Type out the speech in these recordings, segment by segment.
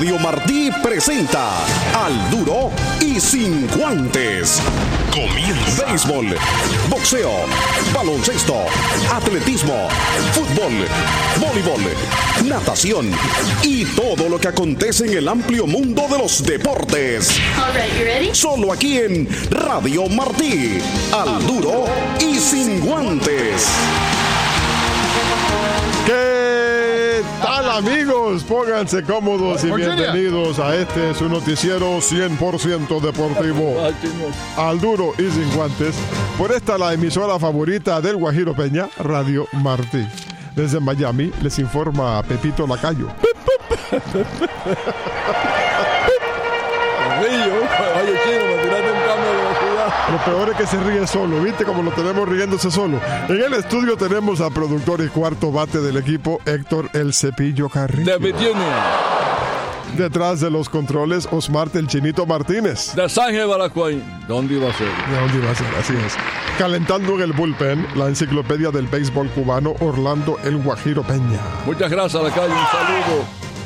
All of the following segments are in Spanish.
Radio Martí presenta Al Duro y Sin Guantes. Comienza. Béisbol, boxeo, baloncesto, atletismo, fútbol, voleibol, natación y todo lo que acontece en el amplio mundo de los deportes. All right, you ready? Solo aquí en Radio Martí. Al Duro y Sin Guantes. ¿Qué tal, amigos? Pónganse cómodos y bienvenidos a este su noticiero 100% deportivo, Al Duro y Sin Guantes, por esta la emisora favorita del Guajiro Peña, Radio Martí. Desde Miami les informa Pepito Lacayo. Lo peor es que se ríe solo, ¿viste? Como lo tenemos riéndose solo. En el estudio tenemos al productor y cuarto bate del equipo, Héctor El Cepillo Carrillo. Detrás de los controles, Osmar el Chinito Martínez. De Sánchez Balacuay. ¿Dónde iba a ser? ¿De dónde iba a ser? Así es. Calentando en el bullpen, la enciclopedia del béisbol cubano, Orlando El Guajiro Peña. Muchas gracias, Lacayo. Un saludo.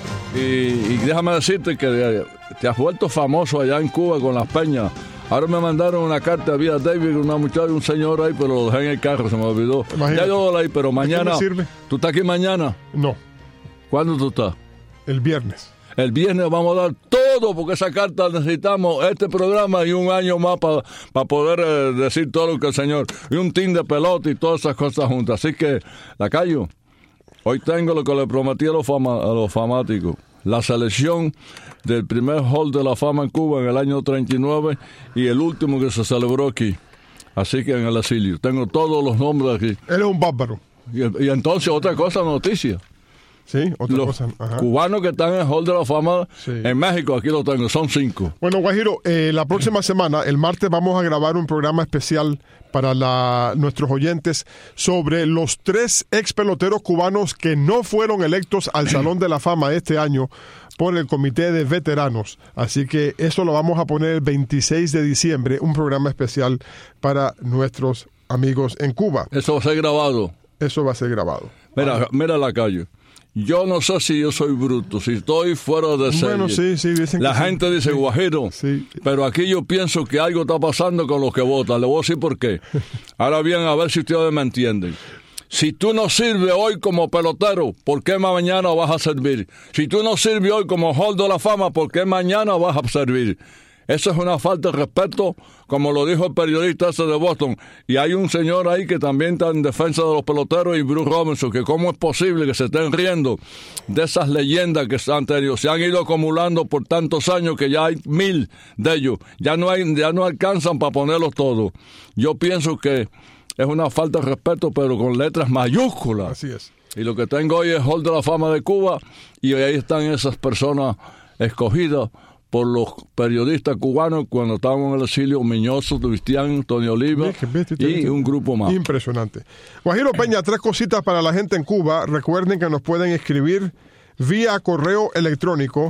Y déjame decirte que te has vuelto famoso allá en Cuba con las peñas. Ahora me mandaron una carta vía David, una muchacha, un señor ahí, pero lo dejé en el carro, se me olvidó. Imagínate. Ya yo lo leí, pero mañana. ¿Qué me sirve? ¿Tú estás aquí mañana? No. ¿Cuándo tú estás? El viernes. El viernes vamos a dar todo, porque esa carta necesitamos este programa y un año más para poder decir todo lo que el señor. Y un team de pelota y todas esas cosas juntas. Así que, Lacayo, hoy tengo lo que le prometí a los fanáticos. La selección del primer Hall de la Fama en Cuba en el año 39 y el último que se celebró aquí. Así que en el exilio. Tengo todos los nombres aquí. Él es un bárbaro. Y entonces otra cosa, noticia. Sí, otra los cosa. Ajá. Cubanos que están en el Hall de la Fama sí. En México, aquí lo tengo, son 5. Bueno, Guajiro, la próxima semana, el martes, vamos a grabar un programa especial para nuestros oyentes sobre los 3 ex peloteros cubanos que no fueron electos al Salón de la Fama este año por el Comité de Veteranos. Así que eso lo vamos a poner el 26 de diciembre, un programa especial para nuestros amigos en Cuba. Eso va a ser grabado. Eso va a ser grabado. Mira Lacayo. Yo no sé si yo soy bruto, si estoy fuera de serie. Bueno, sí, dicen la que gente dice, sí. Guajiro, sí. Pero aquí yo pienso que algo está pasando con los que votan. Le voy a decir por qué. Ahora bien, a ver si ustedes me entienden. Si tú no sirves hoy como pelotero, ¿por qué mañana vas a servir? Si tú no sirves hoy como Hall de la Fama, ¿por qué mañana vas a servir? Eso es una falta de respeto, como lo dijo el periodista ese de Boston. Y hay un señor ahí que también está en defensa de los peloteros, y Bruce Robinson, que cómo es posible que se estén riendo de esas leyendas que se han tenido. Se han ido acumulando por tantos años que ya hay 1000 de ellos. Ya no alcanzan para ponerlos todos. Yo pienso que es una falta de respeto, pero con letras mayúsculas. Así es. Y lo que tengo hoy es Hall de la Fama de Cuba, y ahí están esas personas escogidas por los periodistas cubanos cuando estábamos en el exilio: Miñoso, Cristian, Tony Oliva y un grupo más. Impresionante. Guajiro Peña, 3 cositas para la gente en Cuba. Recuerden que nos pueden escribir vía correo electrónico,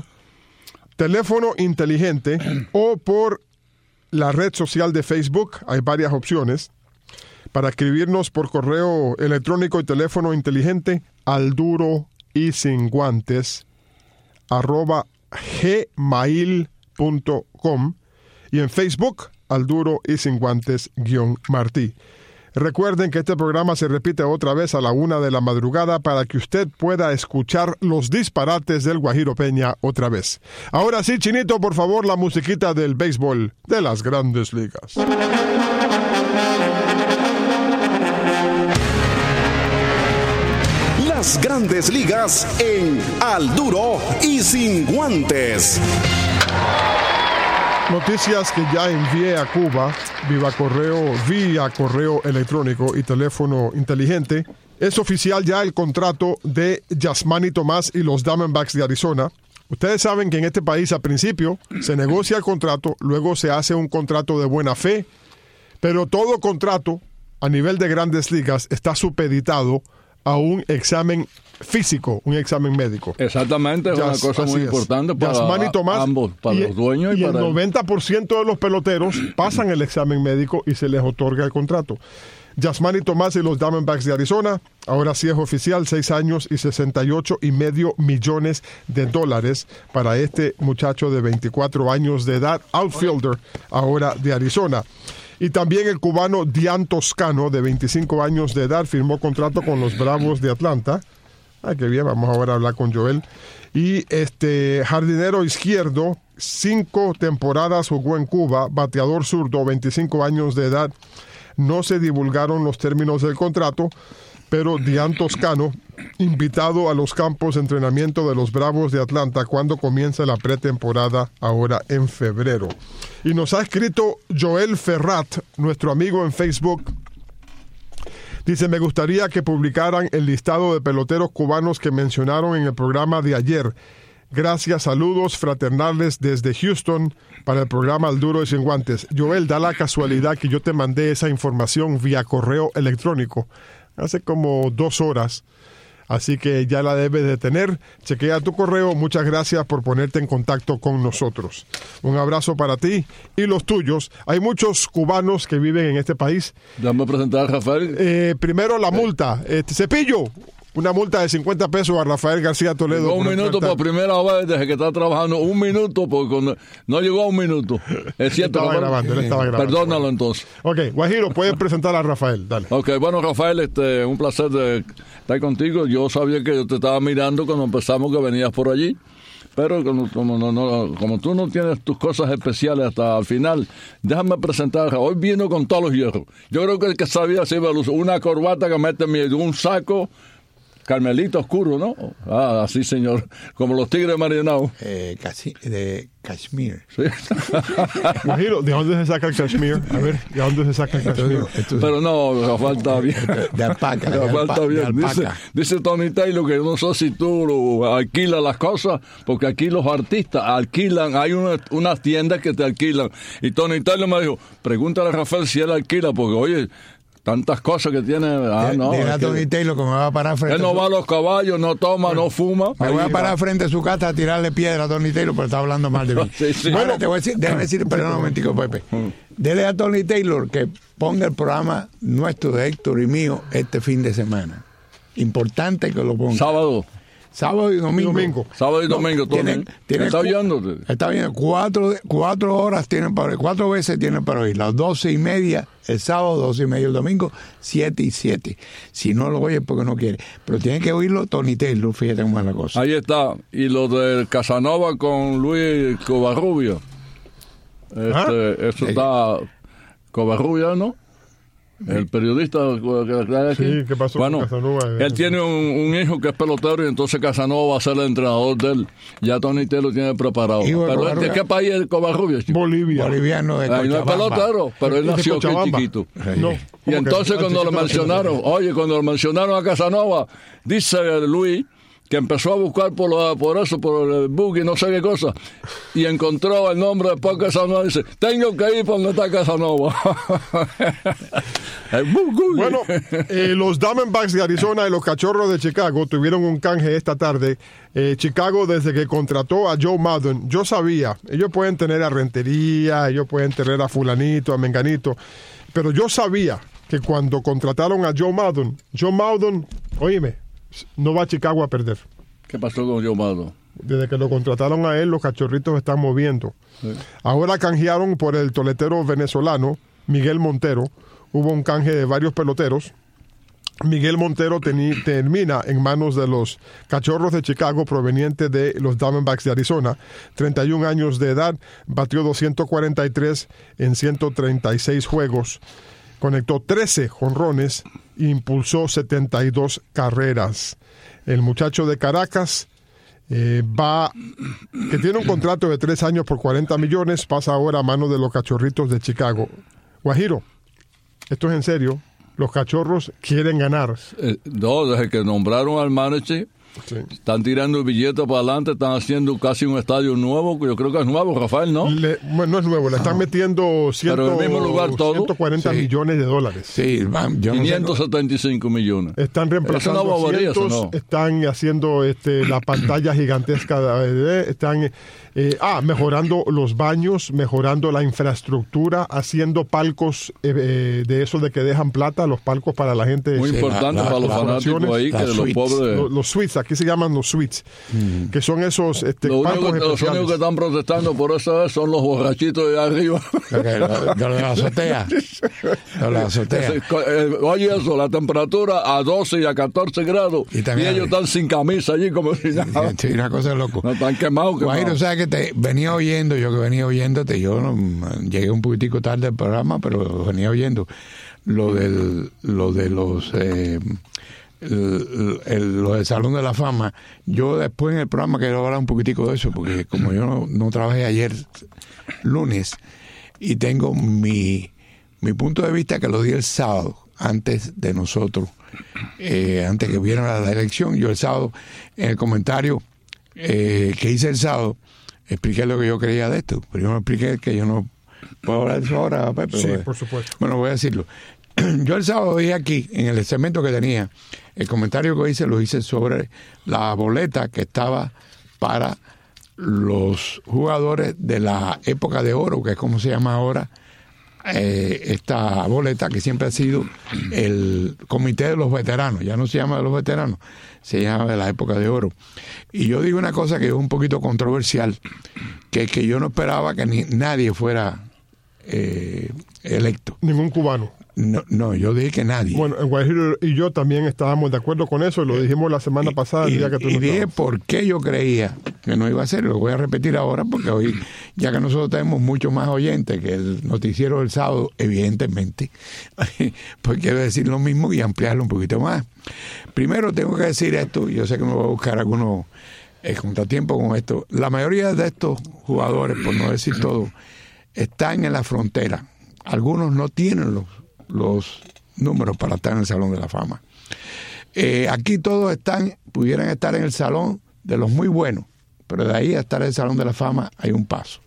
teléfono inteligente o por la red social de Facebook. Hay varias opciones para escribirnos por correo electrónico y teléfono inteligente, al duro y sin guantes @gmail.com, y en Facebook, Al Duro y Sin Guantes _Martí. Recuerden que este programa se repite otra vez a la 1 de la madrugada para que usted pueda escuchar los disparates del Guajiro Peña otra vez. Ahora sí, Chinito, por favor, la musiquita del béisbol de las Grandes Ligas. Las Grandes Ligas en Al Duro y Sin Guantes. Noticias que ya envié a Cuba vía correo electrónico y teléfono inteligente. Es oficial ya el contrato de Yasmani Tomás y los Diamondbacks de Arizona. Ustedes saben que en este país al principio se negocia el contrato, luego se hace un contrato de buena fe, pero todo contrato a nivel de Grandes Ligas está supeditado a un examen físico, un examen médico. Exactamente, es una cosa muy importante para ambos, para los dueños y para el 90% de los peloteros pasan el examen médico y se les otorga el contrato. Yasmani Tomás y los Diamondbacks de Arizona, ahora sí es oficial, 6 años y $68.5 millones para este muchacho de 24 años de edad, outfielder, ahora de Arizona. Y también el cubano Dian Toscano, de 25 años de edad, firmó contrato con los Bravos de Atlanta. Ay, qué bien, vamos ahora a hablar con Joel. Y jardinero izquierdo, 5 temporadas jugó en Cuba, bateador zurdo, 25 años de edad. No se divulgaron los términos del contrato, pero Dian Toscano, invitado a los campos de entrenamiento de los Bravos de Atlanta cuando comienza la pretemporada ahora en febrero. Y nos ha escrito Joel Ferrat, nuestro amigo en Facebook. Dice, me gustaría que publicaran el listado de peloteros cubanos que mencionaron en el programa de ayer. Gracias, saludos fraternales desde Houston para el programa Al Duro y Sin Guantes. Joel, da la casualidad que yo te mandé esa información vía correo electrónico hace como 2 horas. Así que ya la debes de tener. Chequea tu correo. Muchas gracias por ponerte en contacto con nosotros. Un abrazo para ti y los tuyos. Hay muchos cubanos que viven en este país. Déjame presentar a Rafael. Primero la multa. Cepillo. Una multa de $50 a Rafael García Toledo. Un minuto por primera vez desde que está trabajando. 1 minuto, porque no llegó a 1 minuto. Es cierto. Él estaba grabando. Perdónalo entonces. Ok, Guajiro, puedes presentar a Rafael. Dale. Ok, bueno, Rafael, un placer de estar contigo. Yo sabía que yo te estaba mirando cuando empezamos, que venías por allí. Pero como tú no tienes tus cosas especiales hasta el final, déjame presentar. Hoy vino con todos los hierros. Yo creo que el que sabía se iba a usar una corbata que mete en un saco carmelito oscuro, ¿no? Ah, así, señor. Como los tigres marinados. Casi de Kashmir. Sí. Guajiro, ¿de dónde se saca el Kashmir? A ver, ¿de dónde se saca el Kashmir? Pero no, Rafael está bien. De alpaca. Rafael está bien. Dice Tony Taylor que no sé si tú alquilas las cosas, porque aquí los artistas alquilan, hay unas tiendas que te alquilan. Y Tony Taylor me dijo, pregúntale a Rafael si él alquila, porque oye, tantas cosas que tiene. Dile a Tony Taylor que me va a parar frente. Él no va a los caballos, no toma, no fuma. Me voy a parar frente a su casa a tirarle piedra a Tony Taylor, pero está hablando mal de mí. Sí. Bueno, te voy a decir, déjame decir, perdón un momentico, Pepe. Dile a Tony Taylor que ponga el programa nuestro de Héctor y mío este fin de semana. Importante que lo ponga. Sábado y domingo. Sábado y domingo, Tony. ¿Está viéndote? Está viendo. 4 horas tienen para oír. 4 veces tienen para oír. Las 12:30 el sábado, 12:30 el domingo, 7 y 7. Si no lo oyes porque no quiere. Pero tienen que oírlo Tony Taylor, fíjate cómo es la cosa. Ahí está. Y lo de Casanova con Luis Covarrubia. Eso está Covarrubia, ¿no? El periodista que aquí. Sí, ¿qué pasó con Casanova? Él tiene un hijo que es pelotero y entonces Casanova va a ser el entrenador de él. Ya Tony Taylor lo tiene preparado. Pero ¿de qué país es Covarrubia? Bolivia. Boliviano de Cochabamba. No es pelotero, pero él nació aquí chiquito. No. Y entonces cuando lo mencionaron a Casanova, dice Luis que empezó a buscar por el bug y no sé qué cosa, y encontró el nombre de Paul Casanova y dice, tengo que ir por donde está Casanova. Bueno, los Diamondbacks de Arizona y los Cachorros de Chicago tuvieron un canje esta tarde. Chicago, desde que contrató a Joe Maddon, yo sabía, ellos pueden tener a Rentería, ellos pueden tener a fulanito, a menganito, pero yo sabía que cuando contrataron a Joe Maddon, óyeme, no va a Chicago a perder. ¿Qué pasó con Joe Maddon? Desde que lo contrataron a él, los cachorritos se están moviendo. Sí. Ahora canjearon por el toletero venezolano Miguel Montero. Hubo un canje de varios peloteros. Miguel Montero termina en manos de los Cachorros de Chicago, proveniente de los Diamondbacks de Arizona. 31 años de edad, batió 243 en 136 juegos. Conectó 13 jonrones e impulsó 72 carreras. El muchacho de Caracas que tiene un contrato de 3 años por $40 millones, pasa ahora a manos de los Cachorritos de Chicago. Guajiro, esto es en serio. Los Cachorros quieren ganar. No, desde que nombraron al manager, Sí. Están tirando el billete para adelante, están haciendo casi un estadio nuevo, yo creo que es nuevo, Rafael, ¿no? Bueno, no es nuevo, le están metiendo Pero en el mismo lugar todo. 140 millones de dólares. Sí, yo no sé, 575 millones. Están reemplazando Es una bobería, asientos, eso no. están haciendo la pantalla gigantesca, están mejorando los baños, mejorando la infraestructura, haciendo palcos de esos de que dejan plata, los palcos para la gente. Muy importante para los fanáticos ahí, que de los pobres. Los suites, aquí se llaman los suites, que son esos Los palcos únicos especiales. que están protestando por eso son los borrachitos de arriba. de la azotea. De la azotea. Oye, eso, la temperatura a 12 y a 14 grados. Y ellos están sin camisa allí como si nada. Sí, una cosa de loco. No están quemados. Guajiro, ¿sabes que te venía oyendo? Yo que venía oyéndote, yo no, llegué un poquitico tarde al programa, pero venía oyendo lo del Salón de la Fama. Yo después en el programa quiero hablar un poquitico de eso, porque como yo no trabajé ayer lunes y tengo mi punto de vista que lo di el sábado antes de nosotros, antes que hubiera la elección. Yo el sábado en el comentario que hice el sábado expliqué lo que yo creía de esto, pero yo no expliqué que yo no puedo hablar de eso ahora, Pepe. Sí, por supuesto. Bueno, voy a decirlo. Yo el sábado dije aquí, en el segmento que tenía, el comentario que hice lo hice sobre la boleta que estaba para los jugadores de la época de oro, que es como se llama ahora esta boleta, que siempre ha sido el comité de los veteranos. Ya no se llama de los veteranos, se llama de la época de oro. Y yo digo una cosa que es un poquito controversial, que yo no esperaba que nadie fuera electo. Ningún cubano. No, yo dije que nadie. Bueno, en Guajiro y yo también estábamos de acuerdo con eso, y lo dijimos la semana pasada, el día que tú y no dije estabas. por qué yo creía que no iba a ser. Lo voy a repetir ahora, porque hoy, ya que nosotros tenemos mucho más oyentes que el noticiero del sábado, evidentemente, pues quiero decir lo mismo y ampliarlo un poquito más. Primero tengo que decir esto, yo sé que me voy a buscar algunos contratiempos con esto. La mayoría de estos jugadores, por no decir todo, están en la frontera. Algunos no tienen los números para estar en el Salón de la Fama. Aquí todos pudieran estar en el Salón de los muy buenos, pero de ahí a estar en el Salón de la Fama hay un paso.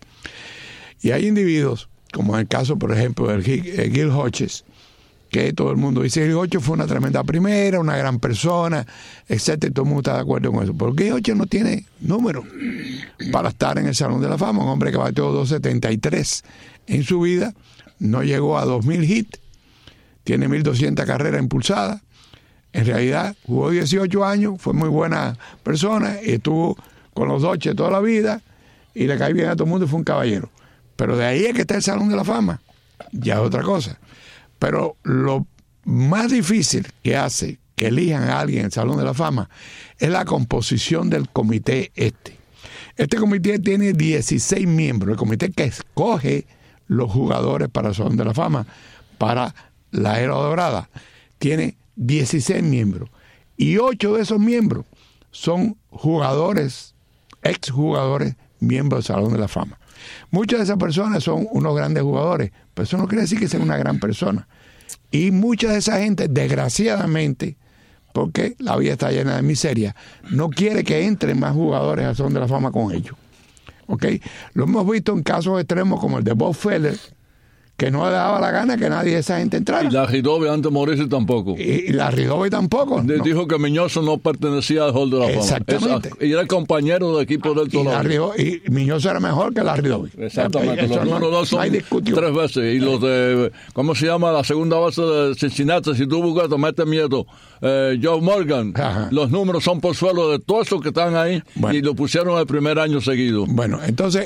Y hay individuos, como en el caso, por ejemplo, del Gil Hodges, que todo el mundo dice que Gil Hodges fue una tremenda primera, una gran persona, etcétera, y todo el mundo está de acuerdo con eso. Pero Gil Hodges no tiene número para estar en el Salón de la Fama. Un hombre que bateó 273 en su vida, no llegó a 2000 hits, tiene 1200 carreras impulsadas. En realidad jugó 18 años, fue muy buena persona y estuvo con los Dodgers toda la vida y le cae bien a todo el mundo y fue un caballero. Pero de ahí es que está el Salón de la Fama, ya es otra cosa. Pero lo más difícil que hace que elijan a alguien en el Salón de la Fama es la composición del comité este. Este comité tiene 16 miembros, el comité que escoge los jugadores para el Salón de la Fama, para la era dorada, tiene 16 miembros. Y 8 de esos miembros son jugadores, exjugadores, miembros del Salón de la Fama. Muchas de esas personas son unos grandes jugadores, pero eso no quiere decir que sean una gran persona. Y mucha de esa gente, desgraciadamente, porque la vida está llena de miseria, no quiere que entren más jugadores al Salón de la Fama con ellos. ¿Ok? Lo hemos visto en casos extremos como el de Bob Feller, que no le daba la gana que nadie de esa gente entrara. Y Larry Doby antes de morirse tampoco. Y Larry Doby tampoco. No. Dijo que Miñoso no pertenecía al Hall de la Fama. Exactamente. Y era el compañero del equipo del Toronto. Y Miñoso era mejor que Larry Doby. Exactamente. Los números dos son 3 veces. Y los de, ¿cómo se llama? La segunda base de Cincinnati, si tú buscas, mete miedo. Joe Morgan. Ajá. Los números son por suelo de todos esos que están ahí. Bueno. Y lo pusieron el primer año seguido. Bueno, entonces,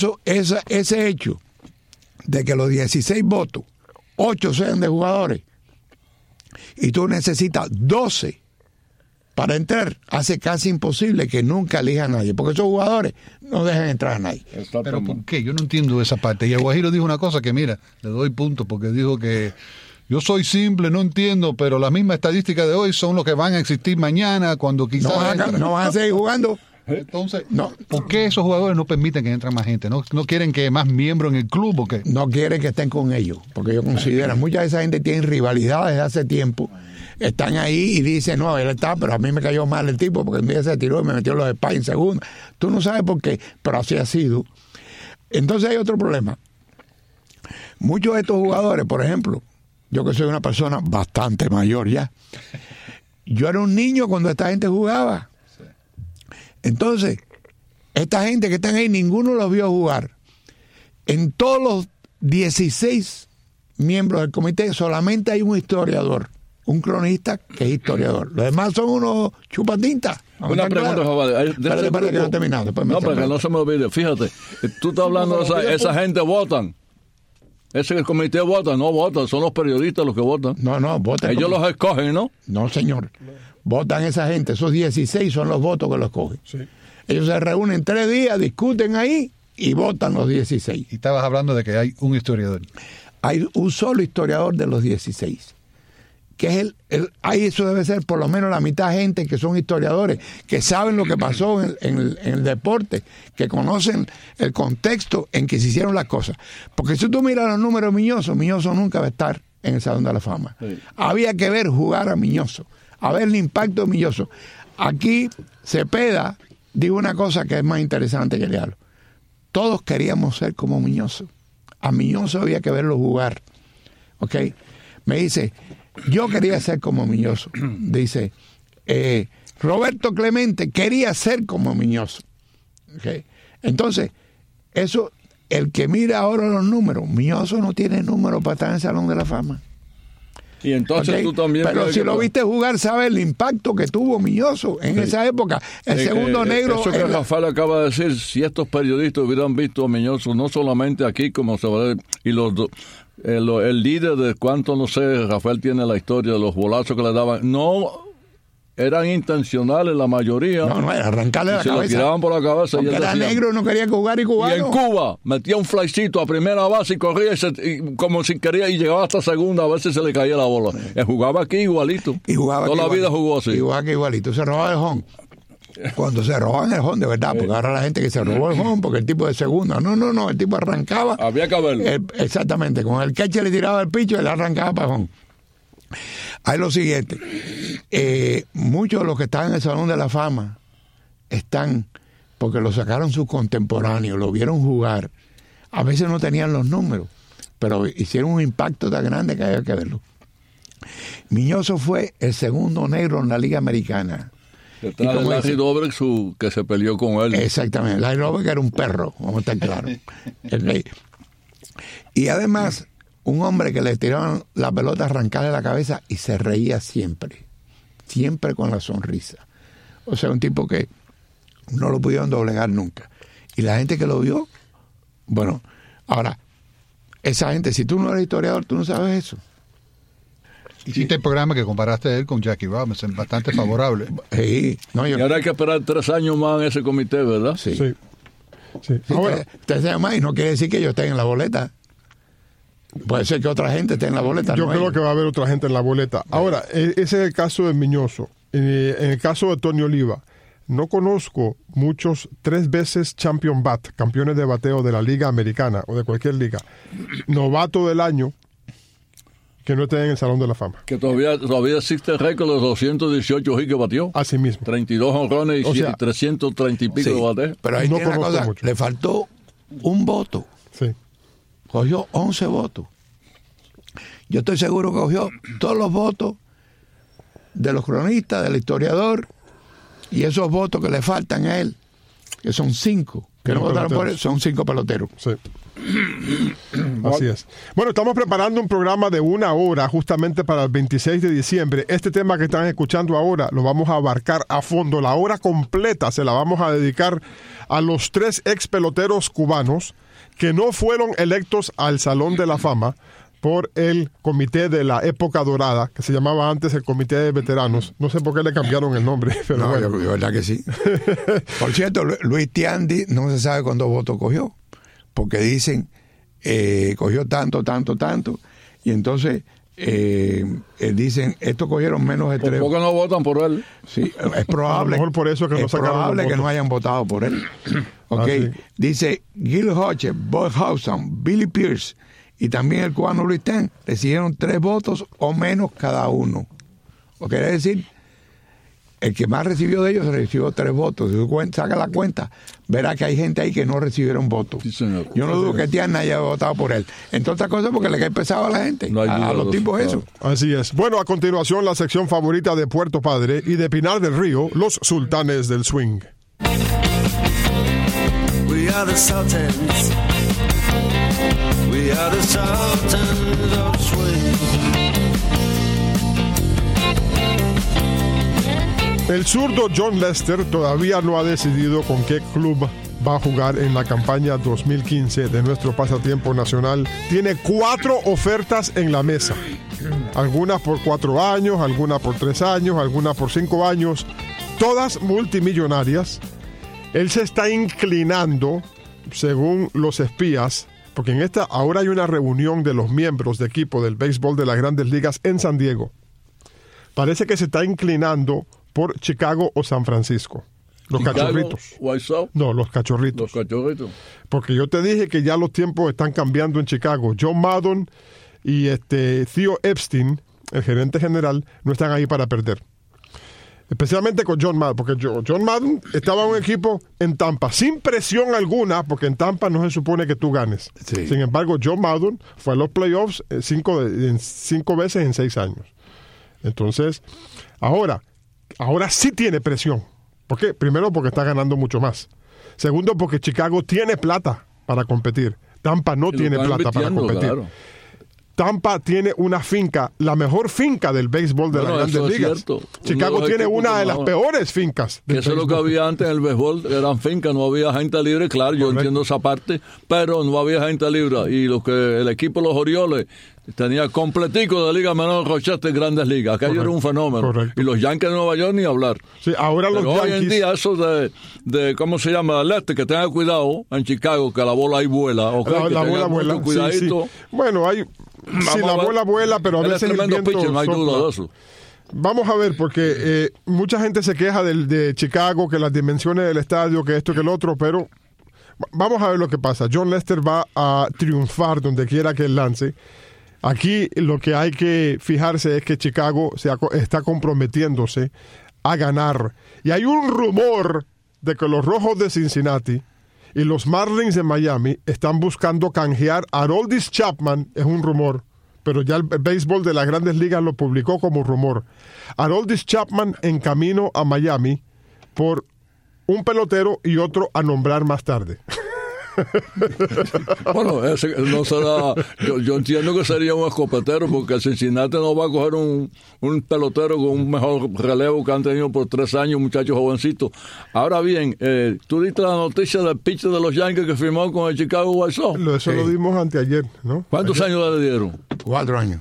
ese hecho de que los 16 votos, 8 sean de jugadores, y tú necesitas 12 para entrar, hace casi imposible que nunca elija a nadie, porque esos jugadores no dejan entrar a nadie. ¿Pero por qué? Yo no entiendo esa parte. Y el Guajiro dijo una cosa que, mira, le doy punto, porque dijo que yo soy simple, no entiendo, pero las mismas estadísticas de hoy son los que van a existir mañana, cuando quizás... No van a seguir jugando. Entonces, ¿por qué esos jugadores no permiten que entre más gente? ¿No quieren que más miembros en el club o qué? No quieren que estén con ellos, porque ellos consideran, mucha de esa gente tiene rivalidades desde hace tiempo. están ahí y dicen, no, él está, pero a mí me cayó mal el tipo porque un día se tiró y me metió los spas en segunda. Tú no sabes por qué, pero así ha sido. Entonces hay otro problema. Muchos de estos jugadores, por ejemplo, yo que soy una persona bastante mayor ya, yo era un niño cuando esta gente jugaba. Entonces, esta gente que están ahí, ninguno los vio jugar. En todos los 16 miembros del comité solamente hay un historiador, un cronista que es historiador. Los demás son unos chupatintas. Una pregunta, Javier. Espérate que no he terminado. No, para que no se me olvide. Fíjate, tú estás hablando de esa gente votan. Ese comité vota, no votan, son los periodistas los que votan. No, votan. Ellos los escogen, ¿no? No, señor. Votan esa gente. Esos 16 son los votos que los escogen. Sí. Ellos se reúnen 3 días, discuten ahí y votan los 16. Y estabas hablando de que hay un historiador. Hay un solo historiador de los 16. Que es ahí eso debe ser por lo menos la mitad gente que son historiadores, que saben lo que pasó en el deporte, que conocen el contexto en que se hicieron las cosas. Porque si tú miras los números de Miñoso nunca va a estar en el Salón de la Fama. Sí. Había que ver jugar a Miñoso, a ver el impacto de Miñoso. Aquí Cepeda digo una cosa que es más interesante que le hablo. Todos queríamos ser como Miñoso. A Miñoso había que verlo jugar. ¿Ok? Me dice, yo quería ser como Miñoso. Dice, Roberto Clemente quería ser como Miñoso. ¿Okay? Entonces, eso, el que mira ahora los números, Miñoso no tiene números para estar en el Salón de la Fama. Y entonces ¿okay? Tú también. Pero si lo viste jugar, sabes el impacto que tuvo Miñoso en esa época. El segundo negro. Eso que Rafael acaba de decir, si estos periodistas hubieran visto a Miñoso, no solamente aquí, como se va a ver, y el líder de cuánto, no sé, Rafael tiene la historia de los bolazos que le daban, no eran intencionales la mayoría. No, era arrancarle la cabeza. Se lo tiraban por la cabeza. Porque era negro, no quería jugar y cubano. Y en Cuba metía un flycito a primera base y corría y como si quería y llegaba hasta segunda, a veces se le caía la bola. Jugaba aquí igualito. Y jugaba toda la vida jugó así. Y jugaba aquí igualito. Se robaba el home. Cuando se robaban el home, de verdad, porque ahora la gente que se robó el home, porque el tipo de segunda. No, el tipo arrancaba. Había que verlo. Exactamente. Con el catcher le tiraba el picho y él arrancaba para el home. Hay lo siguiente, muchos de los que están en el Salón de la Fama están porque lo sacaron sus contemporáneos, lo vieron jugar, a veces no tenían los números, pero hicieron un impacto tan grande que había que verlo. Miñoso fue el segundo negro en la Liga Americana. Detrás de Larry Dobrick, que se peleó con él. Exactamente, Larry Dobrick era un perro, vamos a estar claros. Y además, un hombre que le tiraban la pelota, arrancarle la cabeza y se reía siempre con la sonrisa. O sea, un tipo que no lo pudieron doblegar nunca. Y la gente que lo vio, bueno, ahora, esa gente, si tú no eres historiador, tú no sabes eso. Hiciste el programa que comparaste a él con Jackie Robinson, bastante favorable. Sí. Y ahora hay que esperar 3 años más en ese comité, ¿verdad? Sí. Ahora, 3 años más y no quiere decir que ellos estén en la boleta. Puede ser que otra gente esté en la boleta. Yo creo que va a haber otra gente en la boleta. Ahora, ese es el caso de Miñoso. En el caso de Tony Oliva, no conozco muchos 3 veces champion bat, campeones de bateo de la Liga Americana o de cualquier liga, novato del año, que no estén en el Salón de la Fama. Que todavía existe el récord de los 218 hits que batió. Así mismo. 32 honrones y 330 y pico de bateo. Pero ahí no tiene una cosa, mucho. Le faltó un voto. Sí. Cogió 11 votos. Yo estoy seguro que cogió todos los votos de los cronistas, del historiador, y esos votos que le faltan a él, que son 5, que no votaron por él, son 5 peloteros. Sí. Así es. Bueno, estamos preparando un programa de 1 hora justamente para el 26 de diciembre. Este tema que están escuchando ahora lo vamos a abarcar a fondo. La hora completa se la vamos a dedicar a los 3 ex peloteros cubanos que no fueron electos al Salón de la Fama por el comité de la época dorada, que se llamaba antes el comité de veteranos. No sé por qué le cambiaron el nombre. Pero no, bueno. yo verdad que sí. Por cierto, Luis Tiandi no se sabe cuántos votos cogió, porque dicen cogió tanto, y entonces dicen, estos cogieron menos de 3. ¿Por qué no votan por él? Sí, es probable. A lo mejor por eso que no sacaron probable que no hayan votado por él. Okay. Dice Gil Hodges, Bob Hobson, Billy Pierce y también el cubano Luis Tiandi recibieron 3 votos o menos cada uno. O quiere decir, el que más recibió de ellos recibió 3 votos. Si tú saca la cuenta, verá que hay gente ahí que no recibieron votos. Sí, señor. Yo no dudo que Tiana haya votado por él. Entre otras cosas porque le cae pesado a la gente, No hay a duda, los tipos claro. eso. Así es. Bueno, a continuación la sección favorita de Puerto Padre y de Pinar del Río, los sultanes del swing. We are the Sultans. We are the Sultans of Swing. El zurdo John Lester todavía no ha decidido con qué club va a jugar en la campaña 2015 de nuestro pasatiempo nacional. Tiene 4 ofertas en la mesa. Algunas por 4 años, algunas por 3 años, algunas por 5 años. Todas multimillonarias. Él se está inclinando, según los espías, porque en esta ahora hay una reunión de los miembros de equipo del béisbol de las Grandes Ligas en San Diego. Parece que se está inclinando por Chicago o San Francisco. Los Chicago, cachorritos. White Sox, No, los cachorritos. los cachorritos. Porque yo te dije que ya los tiempos están cambiando en Chicago. John Maddon y Theo Epstein, el gerente general, no están ahí para perder. Especialmente con John Maddon, porque John Maddon estaba en un equipo en Tampa, sin presión alguna, porque en Tampa no se supone que tú ganes. Sí. Sin embargo, John Maddon fue a los playoffs 5 veces en 6 años. Entonces, ahora sí tiene presión. ¿Por qué? Primero, porque está ganando mucho más. Segundo, porque Chicago tiene plata para competir. Tampa no Y lo tiene están plata para invirtiendo, competir. claro. Tampa tiene una finca, la mejor finca del béisbol de Bueno, las eso Grandes es Ligas. cierto. Chicago Uno de los tiene equipos una de que las más- peores fincas del Eso es lo que béisbol. había antes en el béisbol, eran fincas, no había gente libre, claro, yo Correcto. entiendo esa parte, pero no había gente libre. Y lo que el equipo de los Orioles tenía completico de Liga Menor Rochester, Grandes Ligas. Aquello era un fenómeno. Correcto. Y los Yankees de Nueva York ni hablar. Sí, ahora los Pero hoy en Yankees... día eso de ¿cómo se llama? El que tenga cuidado en Chicago, que la bola ahí vuela. ¿Okay? La Que bola tenga vuela. mucho cuidadito. Sí, sí. Bueno, hay... Sí, la a ver. bola vuela, pero a Él es veces el tremendo viento pitcher, no hay duda sopla. de eso. Vamos a ver, porque mucha gente se queja de Chicago, que las dimensiones del estadio, que esto, que el otro, pero vamos a ver lo que pasa. John Lester va a triunfar donde quiera que él lance. Aquí lo que hay que fijarse es que Chicago está comprometiéndose a ganar. Y hay un rumor de que los Rojos de Cincinnati y los Marlins de Miami están buscando canjear a Aroldis Chapman, es un rumor, pero ya el béisbol de las Grandes Ligas lo publicó como rumor. Aroldis Chapman en camino a Miami por un pelotero y otro a nombrar más tarde. Bueno, ese no será, yo entiendo que sería un escopetero, porque el Cincinnati no va a coger un pelotero con un mejor relevo que han tenido por 3 años, muchachos jovencitos. Ahora bien, tú diste la noticia del pitcher de los Yankees que firmó con el Chicago White Sox. Eso lo dimos anteayer, ¿no? ¿Cuántos años le dieron? 4 años.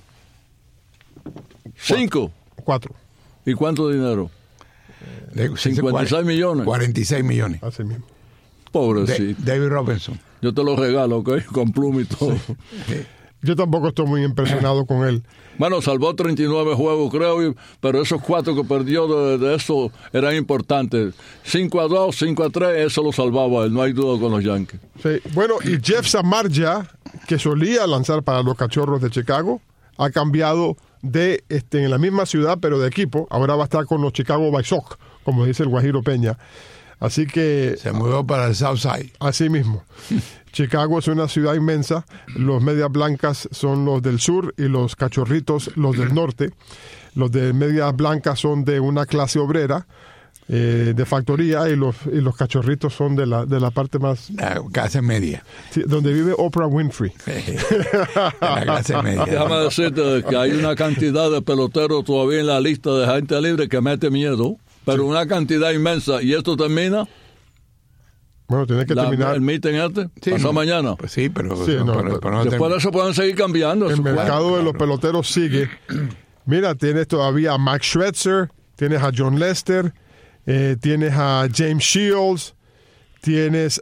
5. 4, ¿Y cuánto dinero? 56 millones. 46 millones. así mismo. Pobrecito. David Robinson. Yo te lo regalo, ¿ok? Con pluma y todo. Yo tampoco estoy muy impresionado con él. Bueno, salvó 39 juegos, creo, pero esos 4 que perdió de eso eran importantes. 5-2, 5-3, eso lo salvaba él, no hay duda con los Yankees. Sí. Bueno, y Jeff Samardzija, que solía lanzar para los Cachorros de Chicago, ha cambiado de en la misma ciudad, pero de equipo. Ahora va a estar con los Chicago White Sox, como dice el Guajiro Peña. Así que... Se mudó para el Southside. Así mismo. Chicago es una ciudad inmensa. Los Medias Blancas son los del sur y los Cachorritos los del norte. Los de Medias Blancas son de una clase obrera, de factoría, y los Cachorritos son de la parte más... La clase media. Sí, donde vive Oprah Winfrey. La clase media. Déjame decirte que hay una cantidad de peloteros todavía en la lista de gente libre que mete miedo, pero una cantidad inmensa. Y esto termina, Bueno, tiene que terminar. el meeting Sí, pasa no. mañana. Pues sí, pero, Sí, no, pero no Después de eso pueden seguir cambiando. El eso, mercado de los peloteros sigue. Mira, tienes todavía a Max Scherzer, tienes a John Lester, tienes a James Shields, tienes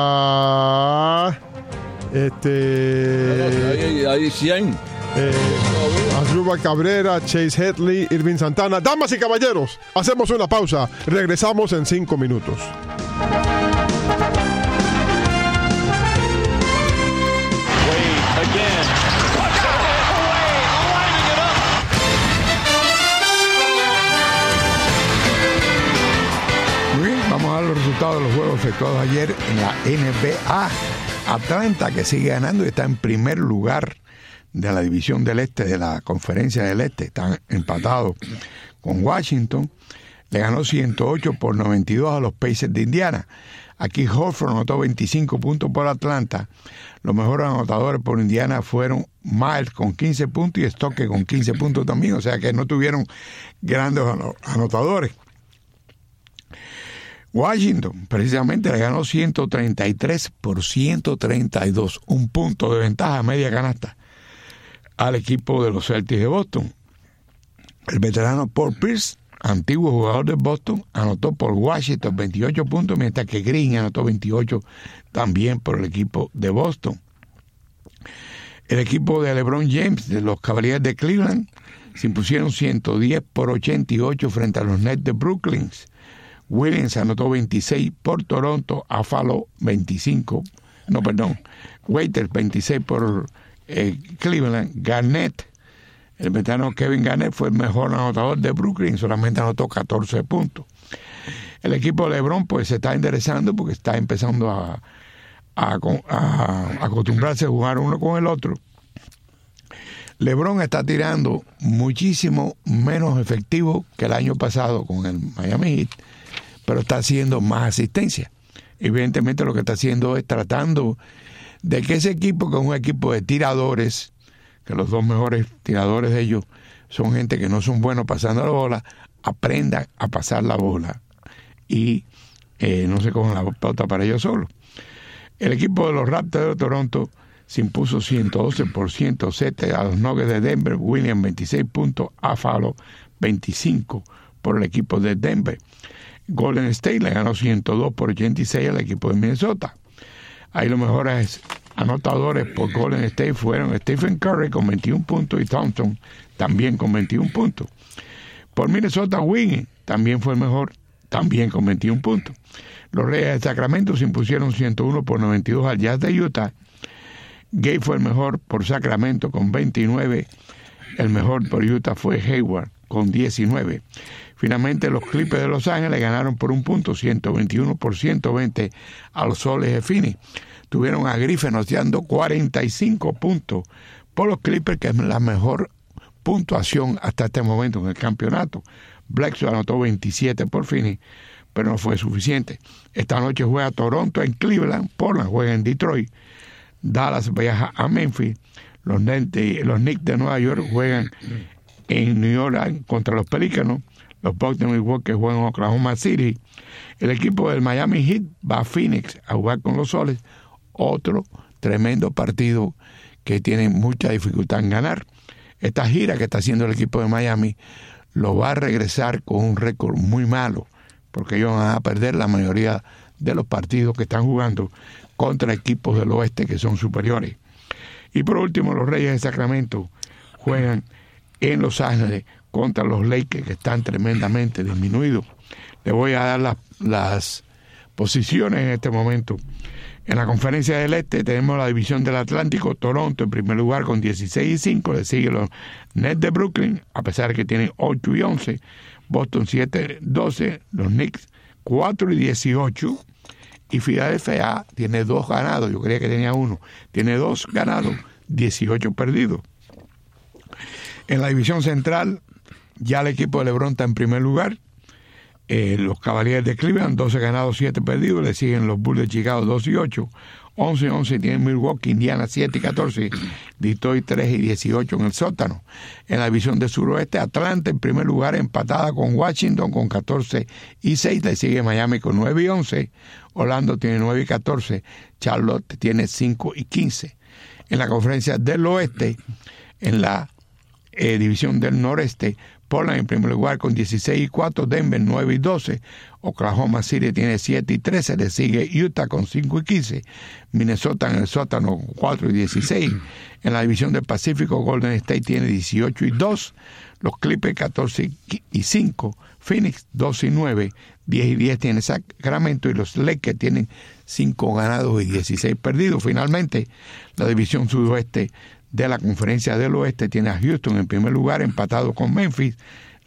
a Hay 100. Asdrúbal Cabrera, Chase Headley, Irving Santana. Damas y caballeros, hacemos una pausa. Regresamos en 5 minutos. de los juegos efectuados ayer en la NBA. Atlanta, que sigue ganando y está en primer lugar de la división del este, de la conferencia del este. Están empatados con Washington. Le ganó 108-92 a los Pacers de Indiana. Aquí Horford anotó 25 puntos por Atlanta. Los mejores anotadores por Indiana fueron Miles con 15 puntos y Stokke con 15 puntos también. O sea que no tuvieron grandes anotadores. Washington precisamente le ganó 133-132, un punto de ventaja media canasta al equipo de los Celtics de Boston. El veterano Paul Pierce, antiguo jugador de Boston, anotó por Washington 28 puntos, mientras que Green anotó 28 también por el equipo de Boston. El equipo de LeBron James, de los Cavaliers de Cleveland, se impusieron 110-88 frente a los Nets de Brooklyn. Williams anotó 26 por Toronto, Waiters 26 por Cleveland. Garnett, el veterano Kevin Garnett, fue el mejor anotador de Brooklyn, solamente anotó 14 puntos. El equipo de LeBron pues se está interesando porque está empezando a acostumbrarse a jugar uno con el otro. LeBron está tirando muchísimo menos efectivo que el año pasado con el Miami Heat, pero está haciendo más asistencia. Evidentemente lo que está haciendo es tratando de que ese equipo, que es un equipo de tiradores, que los dos mejores tiradores de ellos son gente que no son buenos pasando la bola, aprendan a pasar la bola y no se cojan la pelota para ellos solos. El equipo de los Raptors de Toronto se impuso 112-107 a los Nuggets de Denver. Williams 26 puntos, Afalo 25 por el equipo de Denver. Golden State le ganó 102-86 al equipo de Minnesota. Ahí los mejores anotadores por Golden State fueron Stephen Curry con 21 puntos y Thompson también con 21 puntos. Por Minnesota, Wiggins también fue el mejor, también con 21 puntos. Los Reyes de Sacramento se impusieron 101-92 al Jazz de Utah. Gay fue el mejor por Sacramento con 29. El mejor por Utah fue Hayward con 19. Finalmente los Clippers de Los Ángeles ganaron por un punto, 121-120 a los Soles de Phoenix. Tuvieron a Griffin anoteando 45 puntos por los Clippers, que es la mejor puntuación hasta este momento en el campeonato. Bledsoe anotó 27 por Phoenix, pero no fue suficiente. Esta noche juega Toronto en Cleveland, Portland juega en Detroit, Dallas viaja a Memphis, los Knicks de Nueva York juegan en New Orleans contra los Pelícanos, los Bucks de Milwaukee juegan en Oklahoma City. El equipo del Miami Heat va a Phoenix a jugar con los Soles, otro tremendo partido que tiene mucha dificultad en ganar. Esta gira que está haciendo el equipo de Miami lo va a regresar con un récord muy malo, porque ellos van a perder la mayoría de los partidos que están jugando contra equipos del oeste que son superiores. Y por último, los Reyes de Sacramento juegan en Los Ángeles contra los Lakers, que están tremendamente disminuidos. Le voy a dar las posiciones en este momento. En la conferencia del este tenemos la división del Atlántico. Toronto en primer lugar con 16-5, le siguen los Nets de Brooklyn, a pesar que tienen 8-11, Boston 7-12, los Knicks 4-18, y Filadelfia tiene 2 ganados, yo creía que tenía 1, tiene 2 ganados, 18 perdidos. En la división central, ya el equipo de LeBron está en primer lugar. Los Cavaliers de Cleveland, 12 ganados, 7 perdidos. Le siguen los Bulls de Chicago, 2-8. 11-11 tienen Milwaukee, Indiana 7-14, Detroit 3-18 en el sótano. En la división del suroeste, Atlanta en primer lugar, empatada con Washington con 14-6. Le sigue Miami con 9-11. Orlando tiene 9-14. Charlotte tiene 5-15. En la conferencia del oeste, en la división del noreste, Portland en primer lugar con 16-4, Denver 9-12, Oklahoma City tiene 7-13, le sigue Utah con 5-15, Minnesota en el sótano 4-16, en la división del Pacífico Golden State tiene 18-2, los Clippers 14-5, Phoenix 2-9, 10-10 tiene Sacramento y los Lakers tienen 5 ganados y 16 perdidos. Finalmente, la división sudoeste de la conferencia del oeste tiene a Houston en primer lugar, empatado con Memphis.